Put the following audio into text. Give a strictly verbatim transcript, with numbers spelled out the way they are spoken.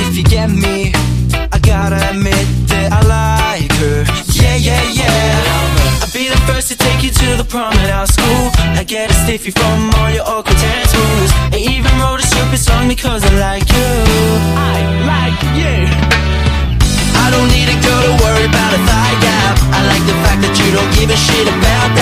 if you get me. I gotta admit that I like her. Yeah, yeah, yeah. I'll be the first to take you to the prom at our school. I get a stiffy from all your awkward dance moves. I even wrote a stupid song because I like you. I like you. I don't need a girl to worry about a thigh gap. I like the fact that you don't give a shit about that.